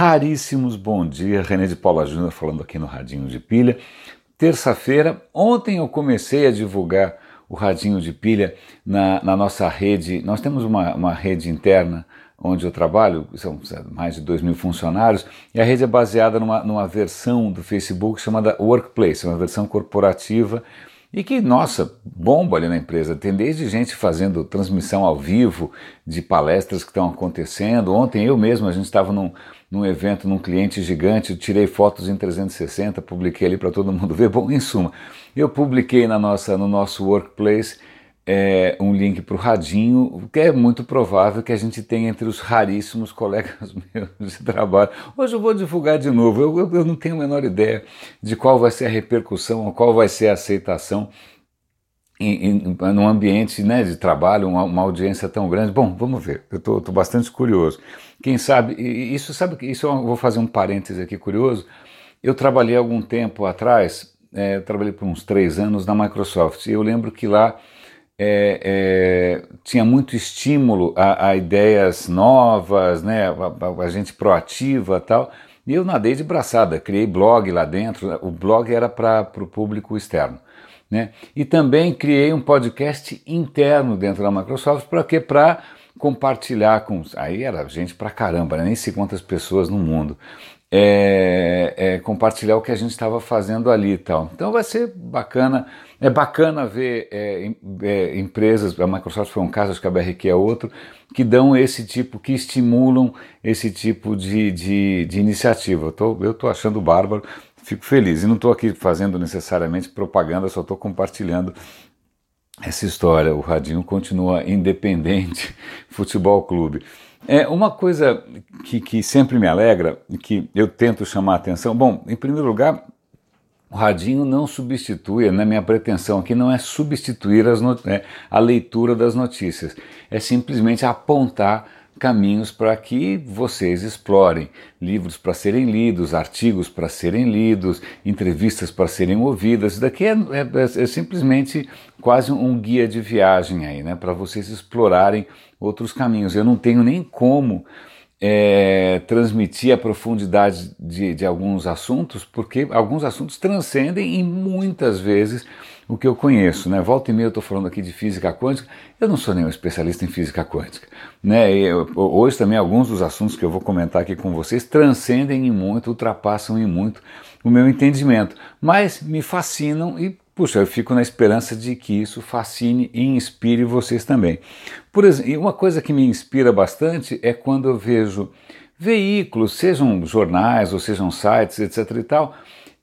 raríssimos bom dia, René de Paula Júnior falando aqui no Radinho de Pilha. Terça-feira, ontem eu comecei a divulgar o Radinho de Pilha na nossa rede. Nós temos uma rede interna onde eu trabalho, são mais de 2.000 funcionários, e a rede é baseada numa versão do Facebook chamada Workplace, uma versão corporativa, e que, nossa, bomba ali na empresa. Tem desde gente fazendo transmissão ao vivo de palestras que estão acontecendo. Ontem eu mesmo, a gente estava num evento, num cliente gigante, eu tirei fotos em 360, publiquei ali para todo mundo ver. Bom, em suma, eu publiquei no nosso Workplace um link para o Radinho, que é muito provável que a gente tenha entre os raríssimos colegas meus de trabalho. Hoje eu vou divulgar de novo, eu não tenho a menor ideia de qual vai ser a repercussão, qual vai ser a aceitação num ambiente, né, de trabalho, uma audiência tão grande. Bom, vamos ver, eu estou bastante curioso. Quem sabe, isso eu vou fazer um parêntese aqui curioso. Eu trabalhei algum tempo atrás, trabalhei por uns 3 anos na Microsoft, e eu lembro que lá tinha muito estímulo a ideias novas, né, a gente proativa e tal, e eu nadei de braçada, criei blog lá dentro. O blog era para o público externo, né, e também criei um podcast interno dentro da Microsoft. Para quê? Para compartilhar com... Aí era gente pra caramba, né, nem sei quantas pessoas no mundo. Compartilhar o que a gente estava fazendo ali e tal. Então vai ser bacana. É bacana ver empresas, a Microsoft foi um caso, acho que a BRQ é outro, que dão esse tipo, que estimulam esse tipo de iniciativa. Eu estou achando bárbaro, fico feliz. E não estou aqui fazendo necessariamente propaganda, só estou compartilhando essa história. O Radinho continua independente, futebol clube. Uma coisa que sempre me alegra, que eu tento chamar a atenção. Bom, em primeiro lugar, o Radinho não substitui, né, minha pretensão aqui não é substituir a leitura das notícias, é simplesmente apontar caminhos para que vocês explorem, livros para serem lidos, artigos para serem lidos, entrevistas para serem ouvidas. Isso daqui é simplesmente quase um guia de viagem aí, né, para vocês explorarem outros caminhos. Eu não tenho nem como transmitir a profundidade de alguns assuntos, porque alguns assuntos transcendem e muitas vezes o que eu conheço, né? Volta e meia eu estou falando aqui de física quântica, eu não sou nenhum especialista em física quântica, né? Hoje também alguns dos assuntos que eu vou comentar aqui com vocês transcendem em muito, ultrapassam em muito o meu entendimento, mas me fascinam e, puxa, eu fico na esperança de que isso fascine e inspire vocês também. Por exemplo, uma coisa que me inspira bastante é quando eu vejo veículos, sejam jornais ou sejam sites, etc. e tal,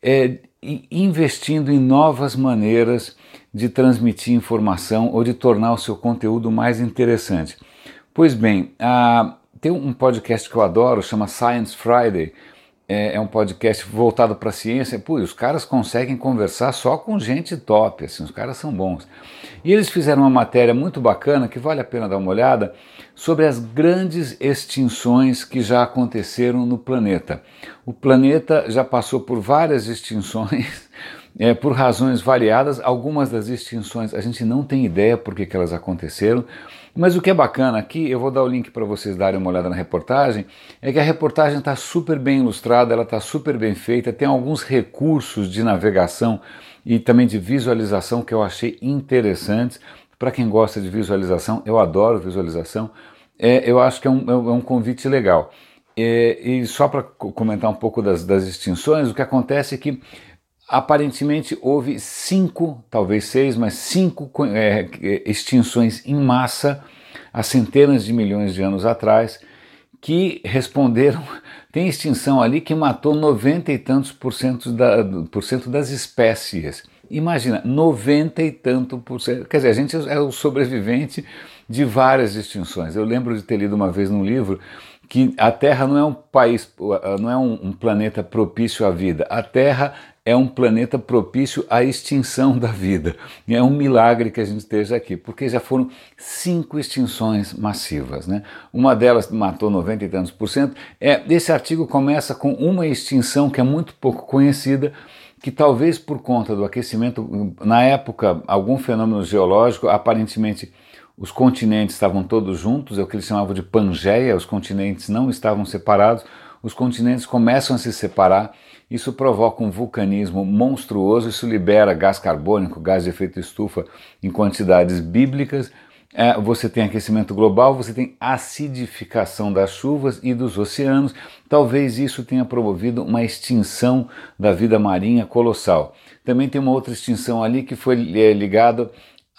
investindo em novas maneiras de transmitir informação ou de tornar o seu conteúdo mais interessante. Pois bem, tem um podcast que eu adoro, chama Science Friday. É um podcast voltado para a ciência. Pô, os caras conseguem conversar só com gente top, assim, os caras são bons. E eles fizeram uma matéria muito bacana, que vale a pena dar uma olhada, sobre as grandes extinções que já aconteceram no planeta. O planeta já passou por várias extinções, por razões variadas. Algumas das extinções a gente não tem ideia por que elas aconteceram, mas o que é bacana aqui, eu vou dar o link para vocês darem uma olhada na reportagem, é que a reportagem está super bem ilustrada, ela está super bem feita, tem alguns recursos de navegação e também de visualização que eu achei interessantes. Para quem gosta de visualização, eu adoro visualização, eu acho que é um convite legal. E só para comentar um pouco das extinções, o que acontece é que aparentemente houve 5, talvez 6, mas 5 extinções em massa há centenas de milhões de anos atrás, que responderam. Tem extinção ali que matou 90 e tantos por cento das espécies. Imagina, 90 e tanto por cento. Quer dizer, a gente é o sobrevivente de várias extinções. Eu lembro de ter lido uma vez num livro que a Terra não é um país, não é um planeta propício à vida. A Terra é um planeta propício à extinção da vida. E é um milagre que a gente esteja aqui, porque já foram 5 extinções massivas, né? Uma delas matou 90 e tantos por cento. Esse artigo começa com uma extinção que é muito pouco conhecida, que talvez por conta do aquecimento, na época, algum fenômeno geológico, aparentemente os continentes estavam todos juntos, é o que eles chamavam de Pangeia, os continentes não estavam separados, os continentes começam a se separar, isso provoca um vulcanismo monstruoso, isso libera gás carbônico, gás de efeito estufa em quantidades bíblicas. Você tem aquecimento global, você tem acidificação das chuvas e dos oceanos. Talvez isso tenha promovido uma extinção da vida marinha colossal. Também tem uma outra extinção ali que foi ligada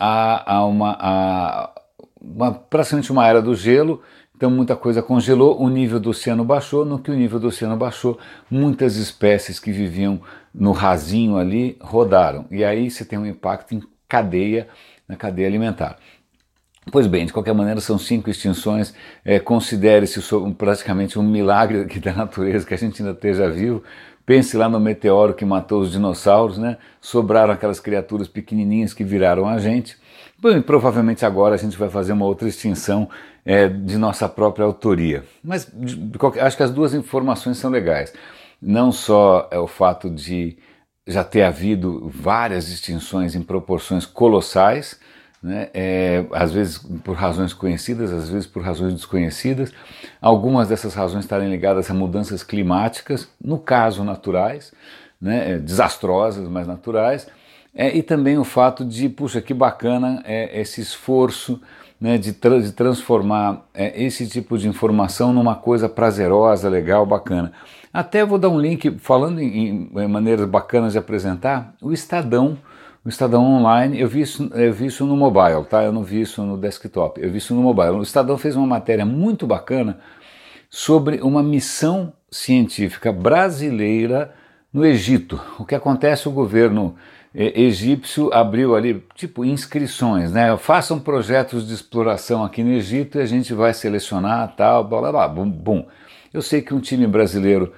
praticamente uma era do gelo. Então muita coisa congelou, o nível do oceano baixou. No que o nível do oceano baixou, muitas espécies que viviam no rasinho ali rodaram. E aí você tem um impacto em cadeia, na cadeia alimentar. Pois bem, de qualquer maneira são 5 extinções, considere-se praticamente um milagre aqui da natureza que a gente ainda esteja vivo. Pense lá no meteoro que matou os dinossauros, né? Sobraram aquelas criaturas pequenininhas que viraram a gente. Bom, provavelmente agora a gente vai fazer uma outra extinção de nossa própria autoria. Mas acho que as duas informações são legais. Não só o fato de já ter havido várias extinções em proporções colossais, né? Às vezes por razões conhecidas, às vezes por razões desconhecidas. Algumas dessas razões estarem ligadas a mudanças climáticas, no caso naturais, né? Desastrosas, mas naturais, e também o fato de, puxa, que bacana esse esforço, né, de transformar esse tipo de informação numa coisa prazerosa, legal, bacana. Até vou dar um link, falando em maneiras bacanas de apresentar, o Estadão Online. Eu vi isso no mobile, tá? Eu não vi isso no desktop, eu vi isso no mobile. O Estadão fez uma matéria muito bacana sobre uma missão científica brasileira no Egito. O que acontece, o governo egípcio abriu ali, tipo, inscrições, né? Façam projetos de exploração aqui no Egito e a gente vai selecionar, tal, blá, blá, blá, bum, bum. Eu sei que um time brasileiro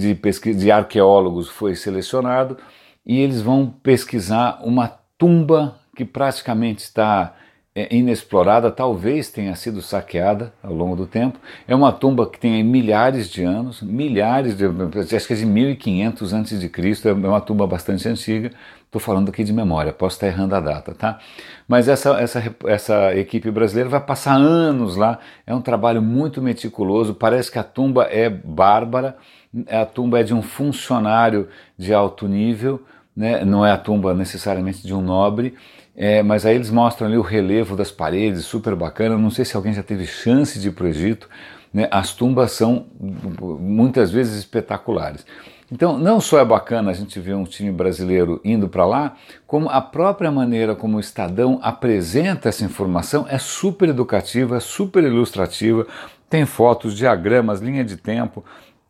de arqueólogos foi selecionado, e eles vão pesquisar uma tumba que praticamente está inexplorada, talvez tenha sido saqueada ao longo do tempo. É uma tumba que tem milhares de anos, acho que é de 1500 a.C., é uma tumba bastante antiga. Estou falando aqui de memória, posso estar errando a data, tá? Mas essa equipe brasileira vai passar anos lá, é um trabalho muito meticuloso, parece que a tumba é bárbara, a tumba é de um funcionário de alto nível, né? Não é a tumba necessariamente de um nobre, mas aí eles mostram ali o relevo das paredes, super bacana. Não sei se alguém já teve chance de ir para o Egito, né? As tumbas são muitas vezes espetaculares. Então não só é bacana a gente ver um time brasileiro indo para lá, como a própria maneira como o Estadão apresenta essa informação é super educativa, é super ilustrativa, tem fotos, diagramas, linha de tempo.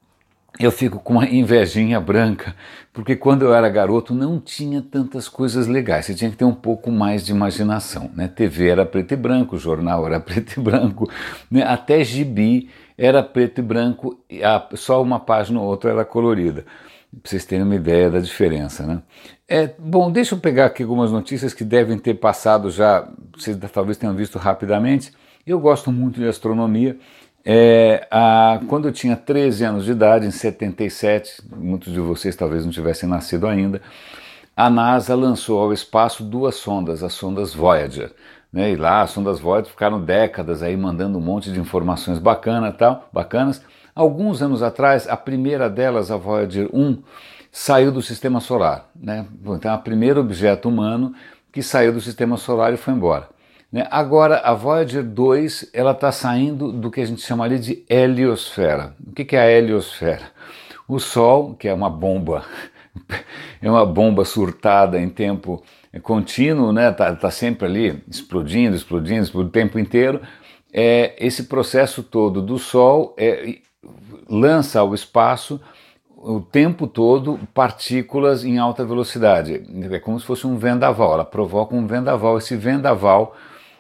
Eu fico com uma invejinha branca, porque quando eu era garoto não tinha tantas coisas legais, você tinha que ter um pouco mais de imaginação, né? TV era preto e branco, jornal era preto e branco, né? Até gibi era preto e branco, só uma página ou outra era colorida, para vocês terem uma ideia da diferença, né? Bom, deixa eu pegar aqui algumas notícias que devem ter passado já, vocês talvez tenham visto rapidamente. Eu gosto muito de astronomia. Quando eu tinha 13 anos de idade, em 77, muitos de vocês talvez não tivessem nascido ainda, a NASA lançou ao espaço 2 sondas, as sondas Voyager, né? E lá as sondas Voyager ficaram décadas aí mandando um monte de informações bacanas. Alguns anos atrás, a primeira delas, a Voyager 1, saiu do Sistema Solar, né? Então, é o primeiro objeto humano que saiu do Sistema Solar e foi embora. Agora, a Voyager 2 ela está saindo do que a gente chamaria de heliosfera. O que é a heliosfera? O Sol, que é uma bomba, é uma bomba surtada em tempo contínuo, né? Tá sempre ali explodindo o tempo inteiro. Esse processo todo do Sol lança ao espaço o tempo todo partículas em alta velocidade. É como se fosse um vendaval, ela provoca um vendaval. Esse vendaval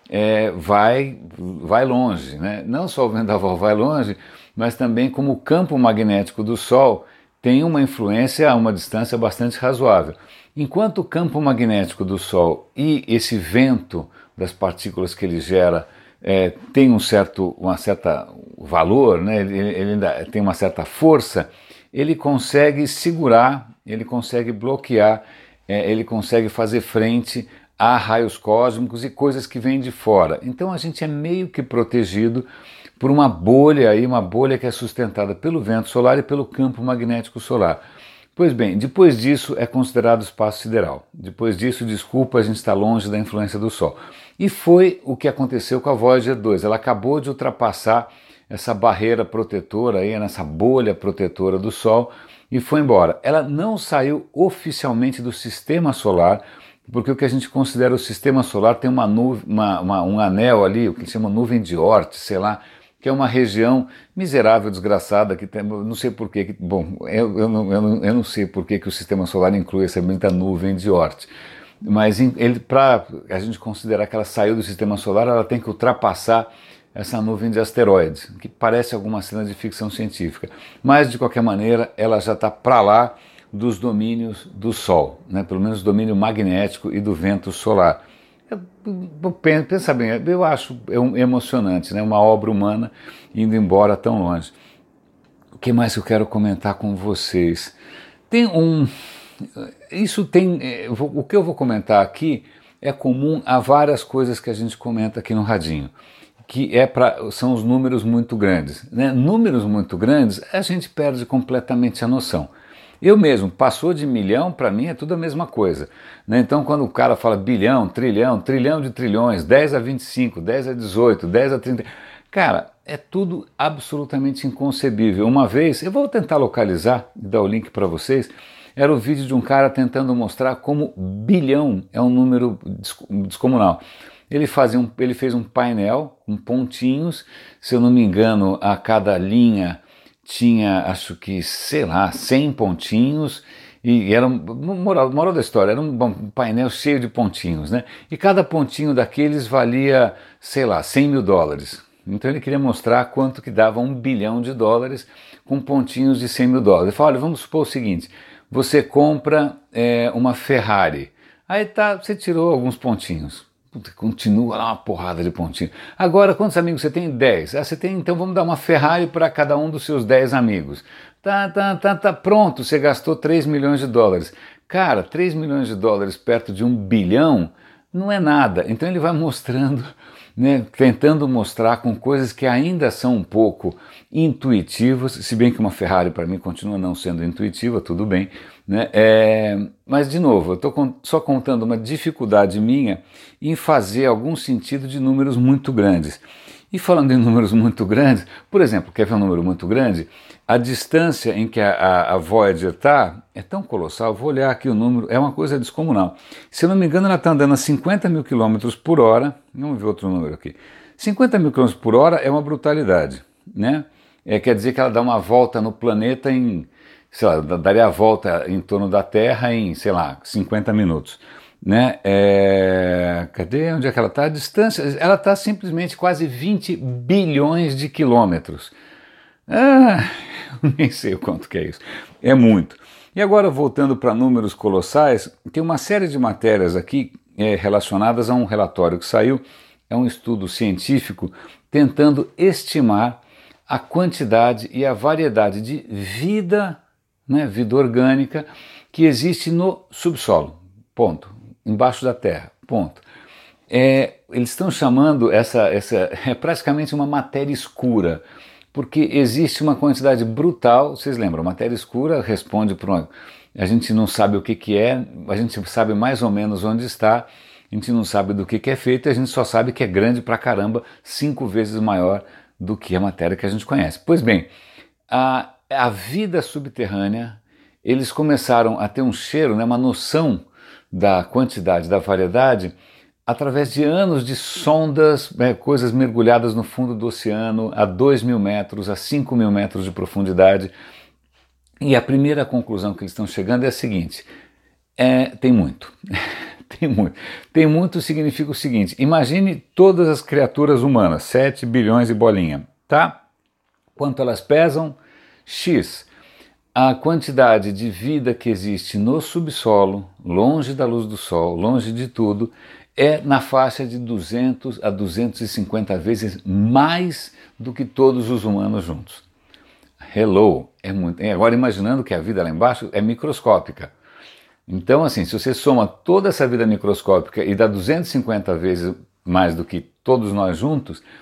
vai longe, né? Não só o vendaval vai longe, mas também como o campo magnético do Sol tem uma influência a uma distância bastante razoável. Enquanto o campo magnético do Sol e esse vento das partículas que ele gera tem um certo valor, né? Ele ainda tem uma certa força, ele consegue segurar, ele consegue bloquear, ele consegue fazer frente a raios cósmicos e coisas que vêm de fora. Então a gente é meio que protegido por uma bolha aí, uma bolha que é sustentada pelo vento solar e pelo campo magnético solar. Pois bem, depois disso é considerado espaço sideral. Depois disso, desculpa, a gente está longe da influência do Sol. E foi o que aconteceu com a Voyager 2. Ela acabou de ultrapassar essa barreira protetora aí, nessa bolha protetora do Sol, e foi embora. Ela não saiu oficialmente do sistema solar, porque o que a gente considera o sistema solar tem uma nuvem, um anel ali, o que se chama nuvem de Oort, sei lá, que é uma região miserável, desgraçada, que tem, não sei porquê, bom, eu não sei porquê que o sistema solar inclui essa bendita nuvem de Oort, mas para a gente considerar que ela saiu do sistema solar, ela tem que ultrapassar essa nuvem de asteroides, que parece alguma cena de ficção científica, mas de qualquer maneira ela já está para lá dos domínios do Sol, né? Pelo menos o domínio magnético e do vento solar. Pensa bem, eu acho emocionante, né? Uma obra humana indo embora tão longe. O que mais eu quero comentar com vocês? O que eu vou comentar aqui é comum a várias coisas que a gente comenta aqui no Radinho, que são os números muito grandes, né? Números muito grandes, a gente perde completamente a noção. Eu mesmo, passou de milhão, para mim é tudo a mesma coisa, né? Então quando o cara fala bilhão, trilhão de trilhões, 10 a 25, 10 a 18, 10 a 30... Cara, é tudo absolutamente inconcebível. Uma vez, eu vou tentar localizar e dar o link para vocês, era o vídeo de um cara tentando mostrar como bilhão é um número descomunal. Ele fez um painel com pontinhos, se eu não me engano, a cada linha tinha, acho que, sei lá, 100 pontinhos, e era, moral da história, era um painel cheio de pontinhos, né? E cada pontinho daqueles valia, sei lá, 100 mil dólares. Então ele queria mostrar quanto que dava $1 bilhão com pontinhos de 100 mil dólares. Ele falou, olha, vamos supor o seguinte, você compra uma Ferrari, aí você tirou alguns pontinhos. Continua lá uma porrada de pontinhos. Agora, quantos amigos você tem? 10. Você tem, então vamos dar uma Ferrari para cada um dos seus 10 amigos. Tá, pronto, você gastou 3 milhões de dólares. Cara, 3 milhões de dólares perto de 1 bilhão não é nada. Então ele vai mostrando, né, tentando mostrar com coisas que ainda são um pouco intuitivas, se bem que uma Ferrari para mim continua não sendo intuitiva, tudo bem, né? Mas de novo, eu estou só contando uma dificuldade minha em fazer algum sentido de números muito grandes. E falando em números muito grandes, por exemplo, quer ver um número muito grande? A distância em que a Voyager está é tão colossal, vou olhar aqui o número, é uma coisa descomunal. Se eu não me engano, ela está andando a 50 mil quilômetros por hora, vamos ver outro número aqui. 50 mil quilômetros por hora é uma brutalidade, né? Quer dizer que ela dá uma volta no planeta em, sei lá, daria a volta em torno da Terra em, sei lá, 50 minutos. Né? Cadê? Onde é que ela está? A distância, ela está simplesmente quase 20 bilhões de quilômetros. Eu nem sei o quanto que é isso. É muito. E agora, voltando para números colossais, tem uma série de matérias aqui relacionadas a um relatório que saiu, é um estudo científico tentando estimar a quantidade e a variedade de vida, né, vida orgânica que existe no subsolo, ponto, embaixo da terra, ponto. Eles estão chamando essa é praticamente uma matéria escura, porque existe uma quantidade brutal, vocês lembram, matéria escura responde para uma... A gente não sabe o que é, a gente sabe mais ou menos onde está, a gente não sabe do que é feito, a gente só sabe que é grande pra caramba, 5 vezes maior do que a matéria que a gente conhece. Pois bem, a vida subterrânea, eles começaram a ter um cheiro, né, uma noção da quantidade, da variedade, através de anos de sondas, coisas mergulhadas no fundo do oceano, a 2 mil metros, a 5 mil metros de profundidade. E a primeira conclusão que eles estão chegando é a seguinte, tem muito. Tem muito significa o seguinte, imagine todas as criaturas humanas, 7 bilhões e bolinha, tá? Quanto elas pesam? X. A quantidade de vida que existe no subsolo, longe da luz do sol, longe de tudo, é na faixa de 200 a 250 vezes mais do que todos os humanos juntos. Hello, é muito. Agora imaginando que a vida lá embaixo é microscópica. Então, assim, se você soma toda essa vida microscópica e dá 250 vezes mais do que todos nós juntos,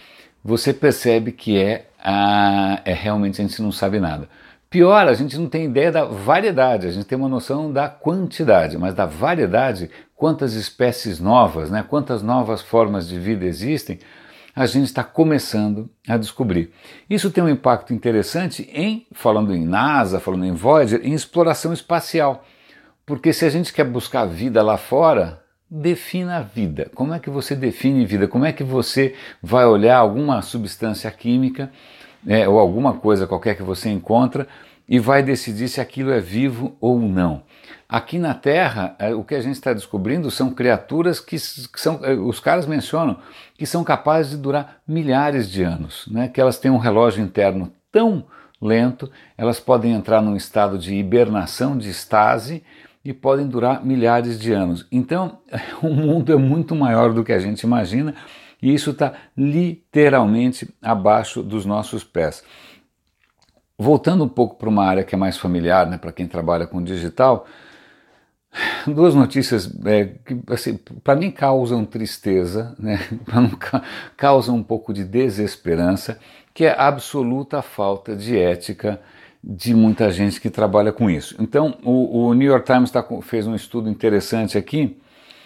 você percebe que realmente a gente não sabe nada. Pior, a gente não tem ideia da variedade, a gente tem uma noção da quantidade, mas da variedade, quantas espécies novas, né, quantas novas formas de vida existem, a gente está começando a descobrir. Isso tem um impacto interessante falando em NASA, falando em Voyager, em exploração espacial. Porque se a gente quer buscar vida lá fora, defina a vida. Como é que você define vida? Como é que você vai olhar alguma substância química ou alguma coisa qualquer que você encontra e vai decidir se aquilo é vivo ou não? Aqui na Terra, o que a gente está descobrindo são criaturas que são, os caras mencionam, que são capazes de durar milhares de anos, né? Que elas têm um relógio interno tão lento, elas podem entrar num estado de hibernação, de estase, e podem durar milhares de anos. Então, o mundo é muito maior do que a gente imagina, e isso está literalmente abaixo dos nossos pés. Voltando um pouco para uma área que é mais familiar, né, para quem trabalha com digital, duas notícias que assim, para mim causam tristeza, né, causam um pouco de desesperança, que é a absoluta falta de ética de muita gente que trabalha com isso. Então, o New York Times fez um estudo interessante aqui.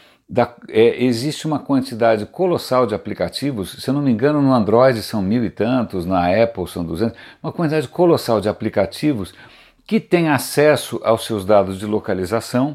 Existe uma quantidade colossal de aplicativos, se eu não me engano no Android são 1000 e tantos, na Apple são 200, uma quantidade colossal de aplicativos que têm acesso aos seus dados de localização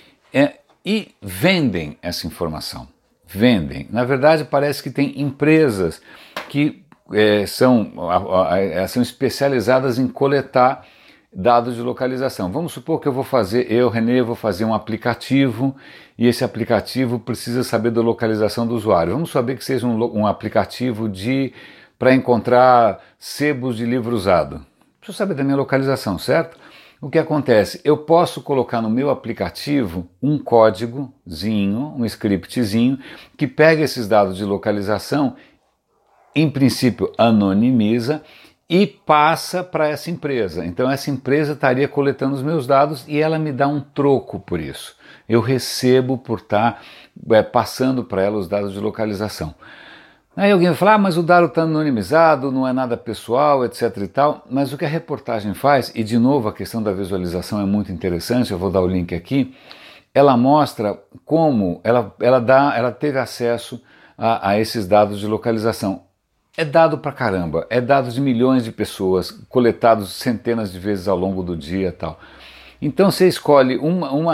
e vendem essa informação. Vendem. Na verdade, parece que tem empresas que são especializadas em coletar dados de localização. Vamos supor que René, vou fazer um aplicativo e esse aplicativo precisa saber da localização do usuário. Vamos saber que seja um aplicativo para encontrar sebos de livro usado. Preciso saber da minha localização, certo? O que acontece? Eu posso colocar no meu aplicativo um códigozinho, um scriptzinho, que pega esses dados de localização, em princípio anonimiza, e passa para essa empresa. Então essa empresa estaria coletando os meus dados e ela me dá um troco por isso. Eu recebo por estar passando para ela os dados de localização. Aí alguém vai falar, mas o dado está anonimizado, não é nada pessoal, etc e tal. Mas o que a reportagem faz, e de novo a questão da visualização é muito interessante, eu vou dar o link aqui, ela mostra como ela teve acesso a esses dados de localização. É dado pra caramba, é dados de milhões de pessoas, coletados centenas de vezes ao longo do dia e tal. Então você escolhe um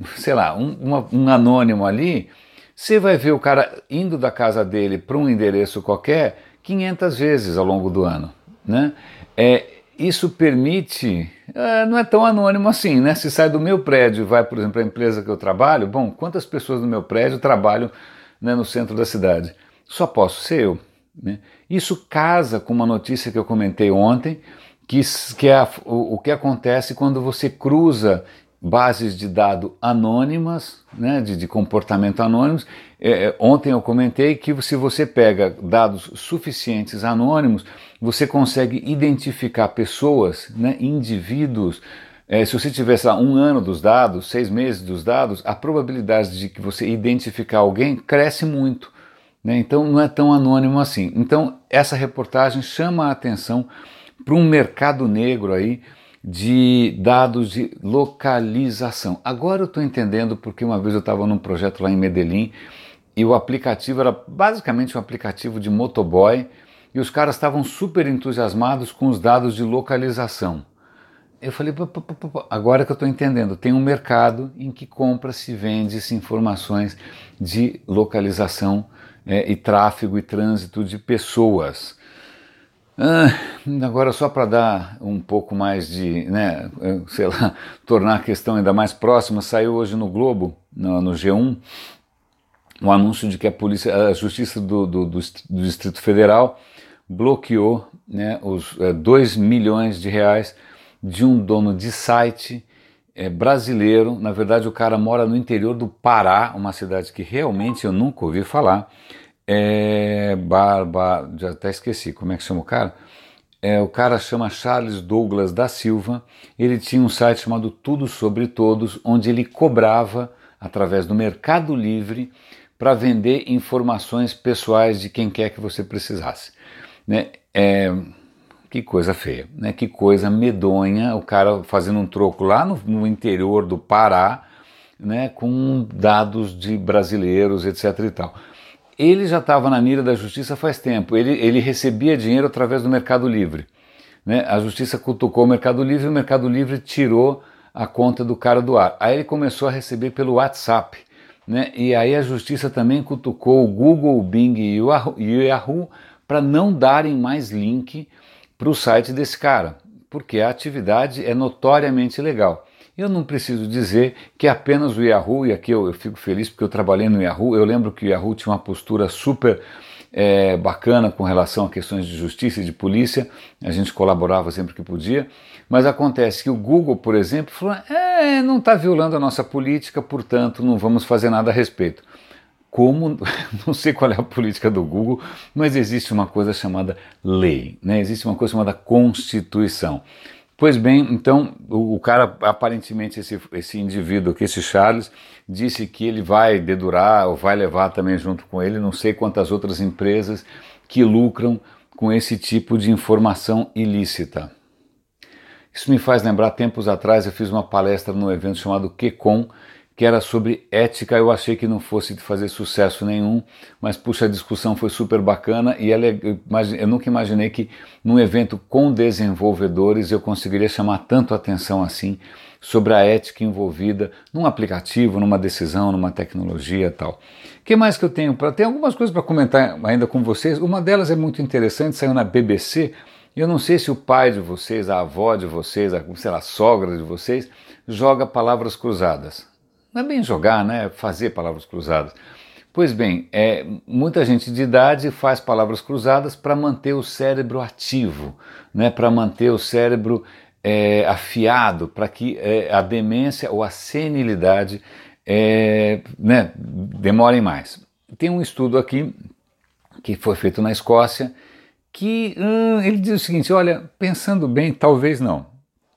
anônimo ali, você vai ver o cara indo da casa dele para um endereço qualquer 500 vezes ao longo do ano, né? Isso permite, não é tão anônimo assim, né? Se sai do meu prédio e vai, por exemplo, para a empresa que eu trabalho, bom, quantas pessoas no meu prédio trabalham, né, no centro da cidade? Só posso ser eu. Né? Isso casa com uma notícia que eu comentei ontem, que é o que acontece quando você cruza bases de dados anônimas, né, de comportamento anônimos. Ontem eu comentei que se você pega dados suficientes anônimos, você consegue identificar pessoas, né, indivíduos. Se você tivesse lá 1 ano dos dados, 6 meses dos dados, a probabilidade de que você identificar alguém cresce muito. Então não é tão anônimo assim. Então essa reportagem chama a atenção para um mercado negro aí de dados de localização. Agora eu estou entendendo porque uma vez eu estava num projeto lá em Medellín e o aplicativo era basicamente um aplicativo de motoboy e os caras estavam super entusiasmados com os dados de localização. Eu falei, agora que eu estou entendendo, tem um mercado em que compra-se e vende-se informações de localização e tráfego e trânsito de pessoas. Agora só para dar um pouco mais de, né, tornar a questão ainda mais próxima, saiu hoje no Globo, no G1, um anúncio de que a Justiça do Distrito Federal bloqueou, né, os 2 milhões de reais de um dono de site brasileiro. Na verdade o cara mora no interior do Pará, uma cidade que realmente eu nunca ouvi falar. Já até esqueci como é que chama o cara. O cara chama Charles Douglas da Silva. Ele tinha um site chamado Tudo Sobre Todos, onde ele cobrava através do Mercado Livre para vender informações pessoais de quem quer que você precisasse. né? Que coisa feia, né? Que coisa medonha, o cara fazendo um troco lá no interior do Pará, né? Com dados de brasileiros, etc. e tal. Ele já estava na mira da justiça faz tempo, ele recebia dinheiro através do Mercado Livre, né? A justiça cutucou o Mercado Livre e o Mercado Livre tirou a conta do cara do ar. Aí ele começou a receber pelo WhatsApp, né? E aí a justiça também cutucou o Google, o Bing e o Yahoo para não darem mais link para o site desse cara, porque a atividade é notoriamente ilegal. Eu não preciso dizer que apenas o Yahoo, e aqui eu fico feliz porque eu trabalhei no Yahoo, eu lembro que o Yahoo tinha uma postura super bacana com relação a questões de justiça e de polícia, a gente colaborava sempre que podia, mas acontece que o Google, por exemplo, falou, não está violando a nossa política, portanto não vamos fazer nada a respeito. Como, não sei qual é a política do Google, mas existe uma coisa chamada lei, né? Existe uma coisa chamada Constituição. Pois bem, então o cara, aparentemente esse indivíduo aqui, esse Charles, disse que ele vai dedurar ou vai levar também junto com ele não sei quantas outras empresas que lucram com esse tipo de informação ilícita. Isso me faz lembrar, tempos atrás eu fiz uma palestra num evento chamado QCon, que era sobre ética. Eu achei que não fosse fazer sucesso nenhum, mas puxa, a discussão foi super bacana e eu nunca imaginei que num evento com desenvolvedores eu conseguiria chamar tanto atenção assim sobre a ética envolvida num aplicativo, numa decisão, numa tecnologia e tal. O que mais que eu tenho? Tem algumas coisas para comentar ainda com vocês. Uma delas é muito interessante, saiu na BBC. Eu não sei se o pai de vocês, a avó de vocês, a sogra de vocês, joga palavras cruzadas. Não é bem jogar, né? Fazer palavras cruzadas. Pois bem, muita gente de idade faz palavras cruzadas para manter o cérebro ativo, né? Para manter o cérebro afiado, para que a demência ou a senilidade né, demorem mais. Tem um estudo aqui que foi feito na Escócia que ele diz o seguinte, olha, pensando bem, talvez não.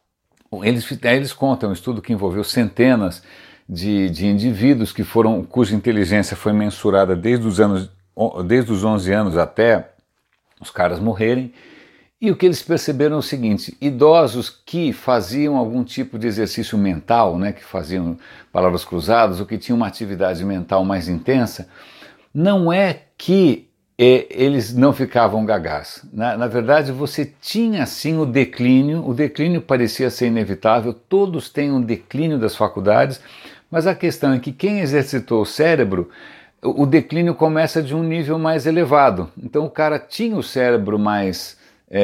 Eles contam um estudo que envolveu centenas de indivíduos cuja inteligência foi mensurada desde os 11 anos até os caras morrerem, e o que eles perceberam é o seguinte, idosos que faziam algum tipo de exercício mental, né, que faziam palavras cruzadas, ou que tinham uma atividade mental mais intensa, não é que eles não ficavam gagás. Na verdade, você tinha sim o declínio parecia ser inevitável, todos têm um declínio das faculdades, mas a questão é que quem exercitou o cérebro, o declínio começa de um nível mais elevado. Então o cara tinha o cérebro mais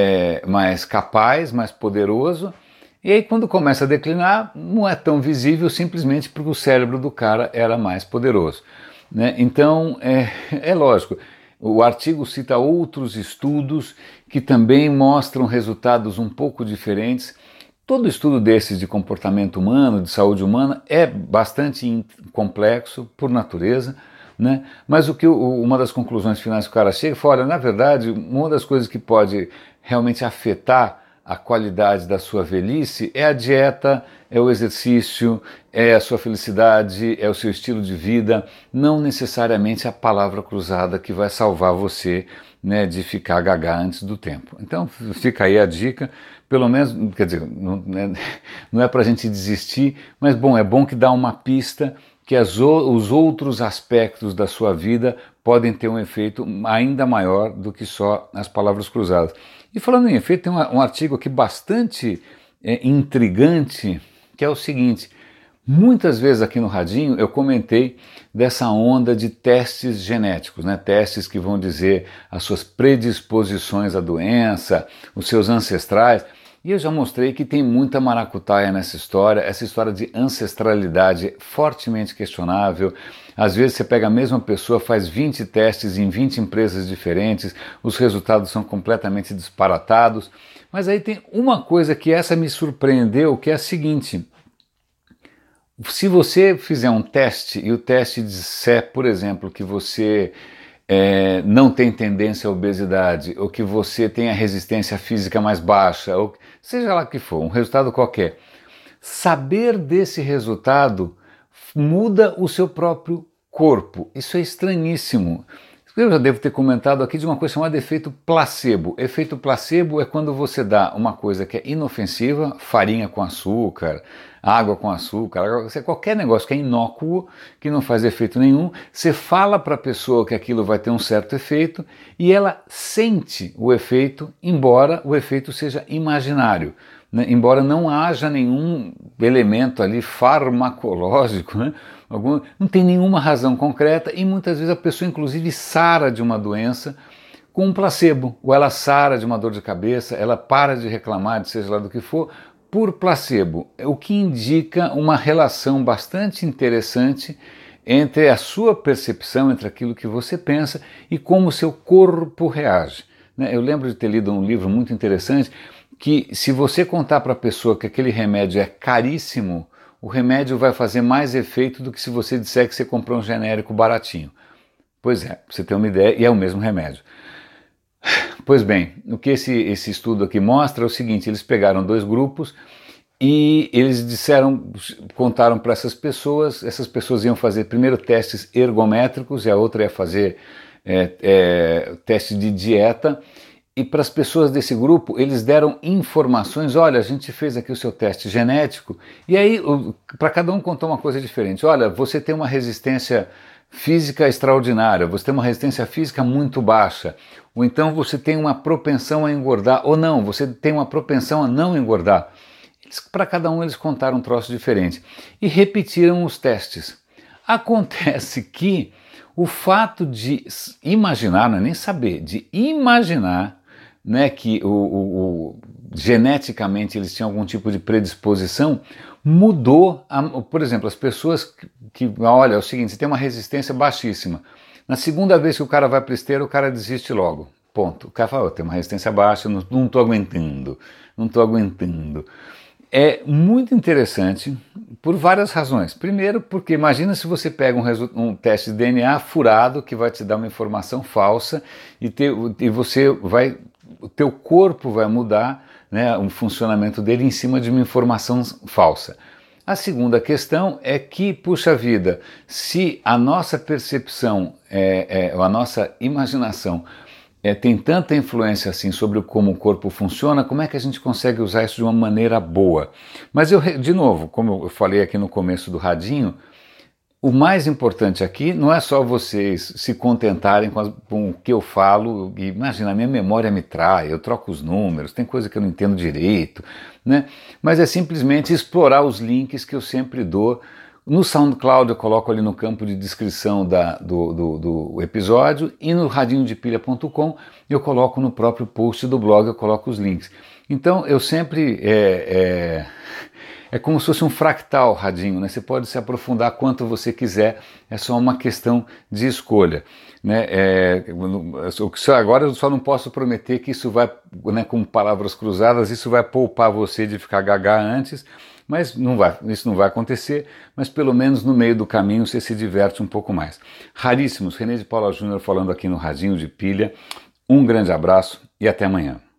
capaz, mais poderoso, e aí quando começa a declinar, não é tão visível simplesmente porque o cérebro do cara era mais poderoso, né? Então é lógico. O artigo cita outros estudos que também mostram resultados um pouco diferentes. Todo estudo desses de comportamento humano, de saúde humana, é bastante complexo por natureza, né? Mas uma das conclusões finais que o cara chega foi, olha, na verdade, uma das coisas que pode realmente afetar a qualidade da sua velhice é a dieta, é o exercício, é a sua felicidade, é o seu estilo de vida, não necessariamente a palavra cruzada que vai salvar você, né, de ficar gaga antes do tempo. Então fica aí a dica, pelo menos, quer dizer, não é para a gente desistir, mas é bom que dá uma pista que os outros aspectos da sua vida podem ter um efeito ainda maior do que só as palavras cruzadas. E falando em efeito, tem um artigo aqui bastante intrigante, que é o seguinte, muitas vezes aqui no Radinho eu comentei dessa onda de testes genéticos, né? Testes que vão dizer as suas predisposições à doença, os seus ancestrais, e eu já mostrei que tem muita maracutaia nessa história, essa história de ancestralidade é fortemente questionável. Às vezes você pega a mesma pessoa, faz 20 testes em 20 empresas diferentes, os resultados são completamente disparatados, mas aí tem uma coisa que essa me surpreendeu, que é a seguinte: se você fizer um teste e o teste disser, por exemplo, que você não tem tendência à obesidade, ou que você tem a resistência física mais baixa, ou seja lá o que for, um resultado qualquer, saber desse resultado muda o seu próprio corpo. Isso é estranhíssimo. Eu já devo ter comentado aqui de uma coisa chamada efeito placebo. Efeito placebo é quando você dá uma coisa que é inofensiva, farinha com açúcar, água com açúcar, qualquer negócio que é inócuo, que não faz efeito nenhum, você fala para a pessoa que aquilo vai ter um certo efeito e ela sente o efeito, embora o efeito seja imaginário, né? Embora não haja nenhum elemento ali farmacológico, né? Não tem nenhuma razão concreta e muitas vezes a pessoa inclusive sara de uma doença com um placebo, ou ela sara de uma dor de cabeça, ela para de reclamar de seja lá do que for, por placebo, o que indica uma relação bastante interessante entre a sua percepção, entre aquilo que você pensa e como o seu corpo reage. Eu lembro de ter lido um livro muito interessante que se você contar para a pessoa que aquele remédio é caríssimo, o remédio vai fazer mais efeito do que se você disser que você comprou um genérico baratinho. Pois é, pra você ter uma ideia, e é o mesmo remédio. Pois bem, o que esse estudo aqui mostra é o seguinte: eles pegaram 2 grupos e eles contaram para essas pessoas iam fazer primeiro testes ergométricos e a outra ia fazer teste de dieta. E para as pessoas desse grupo, eles deram informações, olha, a gente fez aqui o seu teste genético, e aí para cada um contou uma coisa diferente. Olha, você tem uma resistência física extraordinária, você tem uma resistência física muito baixa, ou então você tem uma propensão a engordar, ou não, você tem uma propensão a não engordar. Para cada um eles contaram um troço diferente e repetiram os testes. Acontece que o fato de imaginar, não é nem saber, de imaginar, né, que geneticamente eles tinham algum tipo de predisposição, mudou, por exemplo, as pessoas que olha, é o seguinte, você tem uma resistência baixíssima, na segunda vez que o cara vai para esteira, o cara desiste logo, ponto. O cara fala, eu tenho uma resistência baixa, não estou aguentando. É muito interessante por várias razões. Primeiro, porque imagina se você pega um teste de DNA furado que vai te dar uma informação falsa e o teu corpo vai mudar, né, o funcionamento dele em cima de uma informação falsa. A segunda questão é que, puxa vida, se a nossa percepção, a nossa imaginação tem tanta influência assim sobre como o corpo funciona, como é que a gente consegue usar isso de uma maneira boa? Mas de novo, como eu falei aqui no começo do radinho, o mais importante aqui não é só vocês se contentarem com o que eu falo, imagina, a minha memória me trai, eu troco os números, tem coisa que eu não entendo direito, né? Mas é simplesmente explorar os links que eu sempre dou. No SoundCloud eu coloco ali no campo de descrição do episódio e no radinhodepilha.com eu coloco no próprio post do blog, eu coloco os links. Então eu sempre... É como se fosse um fractal, radinho, né? Você pode se aprofundar quanto você quiser, é só uma questão de escolha, né? Agora eu só não posso prometer que isso vai, né, com palavras cruzadas, isso vai poupar você de ficar gaga antes, mas isso não vai acontecer, mas pelo menos no meio do caminho você se diverte um pouco mais. Raríssimos, René de Paula Júnior falando aqui no Radinho de Pilha, um grande abraço e até amanhã.